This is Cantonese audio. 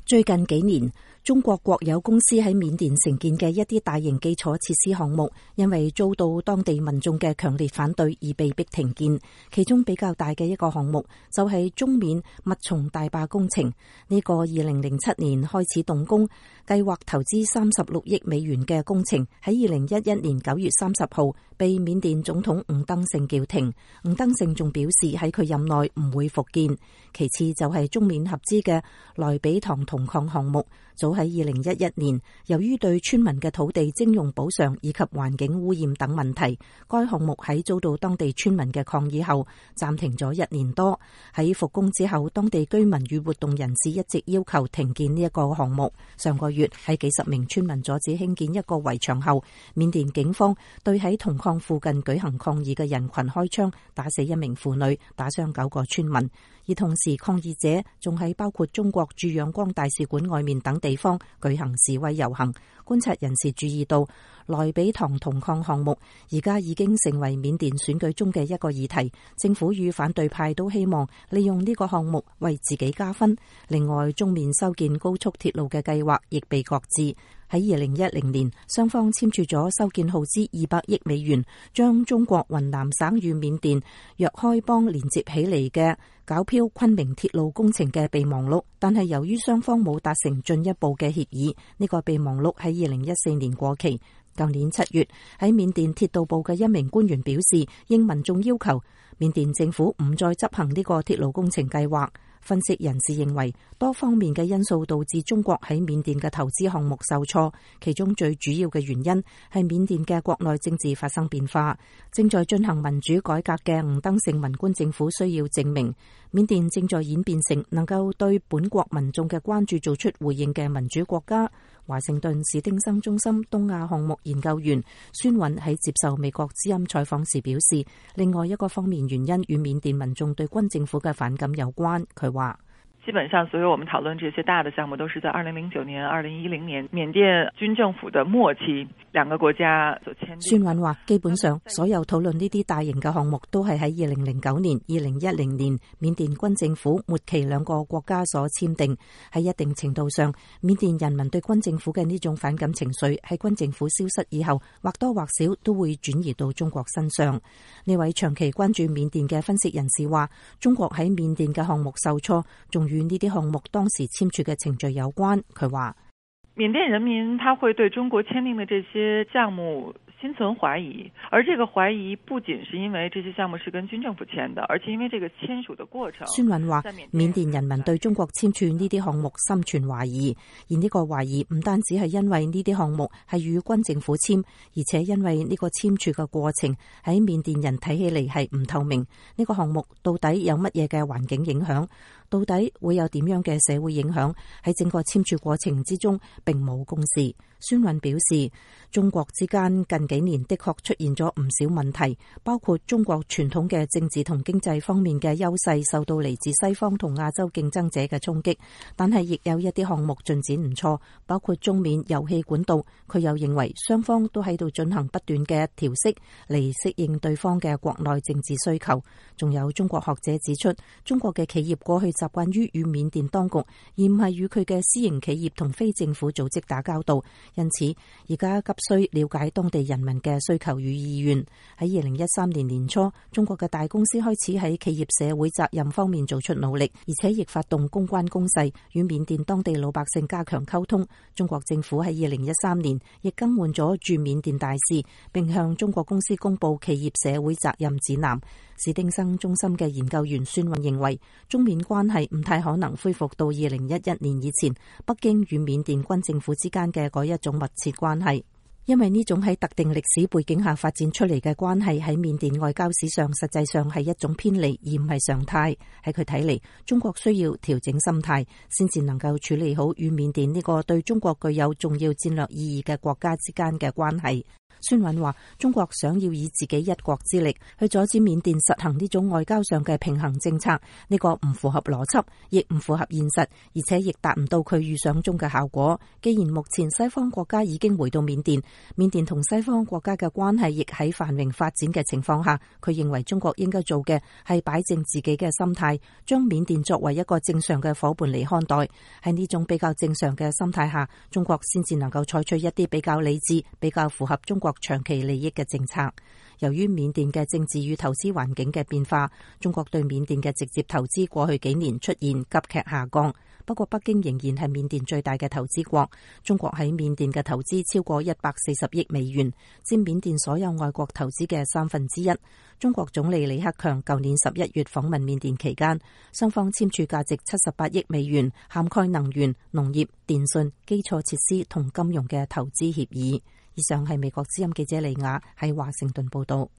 最近幾年，中國國有公司喺緬甸承建嘅一啲大型基礎設施項目，因為遭到當地民眾嘅強烈反對而被迫停建。其中比較大嘅一個項目就係中緬密松大壩工程。呢個2007年開始動工，計劃投資36億美元嘅工程，喺2011年9月30號被緬甸總統伍登盛叫停。伍登盛仲表示喺佢任內唔會復建。其次就係中緬合資嘅萊比塘銅礦項目，早喺2011年，由於對村民嘅土地徵用補償以及環境污染等問題，該項目喺遭到當地村民嘅抗議後暫停咗1年多。喺復工之後，當地居民與活動人士一直要求停建呢一個項目。上個月喺幾十名村民阻止興建一個圍牆後，緬甸警方對喺銅礦附近舉行抗議嘅人群開槍，打死1名婦女，打傷9個村民。而同時，抗議者仲喺包括中國駐仰光大使館外面等地方舉行示威遊行。觀察人士注意到，萊比塘銅礦項目而家已經成為緬甸選舉中嘅一個議題，政府與反對派都希望利用呢個項目為自己加分。另外，中緬修建高速鐵路嘅計劃亦被擱置。喺2010年，雙方簽署咗修建耗資200億美元，將中國雲南省與緬甸若開邦連接起嚟嘅皎漂昆明鐵路工程嘅備忘錄，但係由於雙方冇達成進一步嘅協議，呢個備忘錄喺2014年過期。舊年7月，喺緬甸鐵道部嘅一名官員表示，應民眾要求，緬甸政府唔再執行呢個鐵路工程計劃。分析人士認為，多方面嘅因素導致中國喺緬甸嘅投資項目受挫，其中最主要嘅原因係緬甸嘅國內政治發生變化。正在進行民主改革嘅伍登盛文官政府需要證明，緬甸正在演變成能夠對本國民眾嘅關注做出回應嘅民主國家。華盛頓史丁生中心東亞項目研究員孫韻喺接受美國之音採訪時表示，另外一個方面原因與緬甸民眾對軍政府嘅反感有關。佢話， 基本上所有我們討論這些大的項目都是在2009年、2010年緬甸軍政府的末期，兩個國家所簽訂。 孫韻話，基本上所有討論呢啲大型嘅項目都係喺2009年、2010年緬甸軍政府末期兩個國家所簽訂。喺一定程度上，緬甸人民對軍政府嘅呢種反感情緒喺軍政府消失以後，或多或少都會轉移到中國身上。呢位長期關注緬甸嘅分析人士話，中國喺緬甸嘅項目受挫，仲與呢啲項目當時簽署嘅程序有關。佢話， 緬甸人民他會對中國簽訂的這些項目心存懷疑，而這個懷疑不僅是因為這些項目是跟軍政府簽的，而且因為這個簽署的過程。 孫韻話，緬甸人民對中國簽署呢啲項目心存懷疑，而呢個懷疑唔單止係因為呢啲項目係與軍政府簽，而且因為呢個簽署嘅過程喺緬甸人睇起嚟係唔透明。呢個項目到底有乜嘢嘅環境影響？到底會有點樣嘅社會影響？喺整個簽署過程之中並冇共識。孫韻表示，中國之間近幾年的確出現咗唔少問題，包括中國傳統嘅政治同經濟方面嘅優勢受到嚟自西方同亞洲競爭者嘅衝擊，但係亦有一啲項目進展唔錯，包括中緬油氣管道。佢又認為雙方都喺度進行不斷嘅調適嚟適應對方嘅國內政治需求。仲有中國學者指出，中國嘅企業過去習慣於與緬甸當局，而唔係與佢嘅私營企業同非政府組織打交道。因此，而家急需了解當地人民嘅需求與意願。喺2013年年初，中國嘅大公司開始喺企業社會責任方面做出努力，而且亦發動公關攻勢，與緬甸當地老百姓加強溝通。中國政府喺2013年亦更換咗駐緬甸大使，並向中國公司公布企業社會責任指南。史丁生中心嘅研究員孫韻認為，中緬關係唔太可能恢復到2011年以前北京與緬甸軍政府之間嘅嗰一種密切關係，因為呢種喺特定歷史背景下發展出嚟嘅關係喺緬甸外交史上實際上係一種偏離，而唔係常態。喺佢睇嚟，中國需要調整心態，先至能夠處理好與緬甸呢個對中國具有重要戰略意義嘅國家之間嘅關係。 孫允話，中國想要以自己一國之力去阻止緬甸實行呢種外交上嘅平衡政策，呢個唔符合邏輯，亦唔符合現實，而且亦達唔到佢預想中嘅效果。既然目前西方國家已經回到緬甸，緬甸同西方國家嘅關係亦喺繁榮發展嘅情況下，佢認為中國應該做嘅係擺正自己嘅心態，將緬甸作為一個正常嘅夥伴嚟看待。喺呢種比較正常嘅心態下，中國先至能夠採取一啲比較理智、比較符合中國長期利益嘅政策。由於緬甸嘅政治與投資環境嘅變化，中國對緬甸嘅直接投資過去幾年出現急劇下降。不過北京仍然係緬甸最大嘅投資國，中國喺緬甸嘅投資超過140億美元，佔緬甸所有外國投資嘅1/3。中國總理李克強舊年11月訪問緬甸期間，雙方簽署價值78億美元，涵蓋能源、農業、電信、基礎設施同金融嘅投資協議。以上係美國之音記者李雅喺華盛頓報道。